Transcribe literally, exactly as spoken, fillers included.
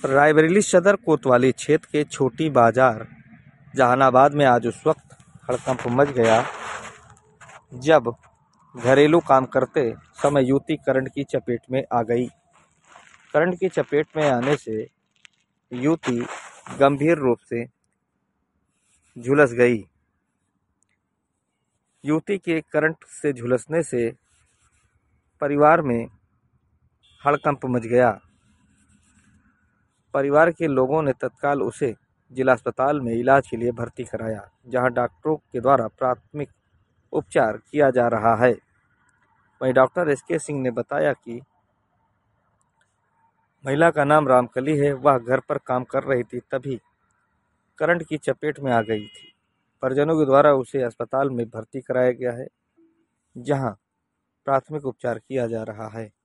रायबरेली सदर कोतवाली क्षेत्र के छोटी बाजार जहानाबाद में आज उस वक्त हड़कंप मच गया जब घरेलू काम करते समय युवती करंट की चपेट में आ गई। करंट की चपेट में आने से युवती गंभीर रूप से झुलस गई। युवती के करंट से झुलसने से परिवार में हड़कंप मच गया। परिवार के लोगों ने तत्काल उसे जिला अस्पताल में इलाज के लिए भर्ती कराया, जहां डॉक्टरों के द्वारा प्राथमिक उपचार किया जा रहा है। वहीं डॉक्टर एस के सिंह ने बताया कि महिला का नाम रामकली है। वह घर पर काम कर रही थी, तभी करंट की चपेट में आ गई थी। परिजनों के द्वारा उसे अस्पताल में भर्ती कराया गया है, जहां प्राथमिक उपचार किया जा रहा है।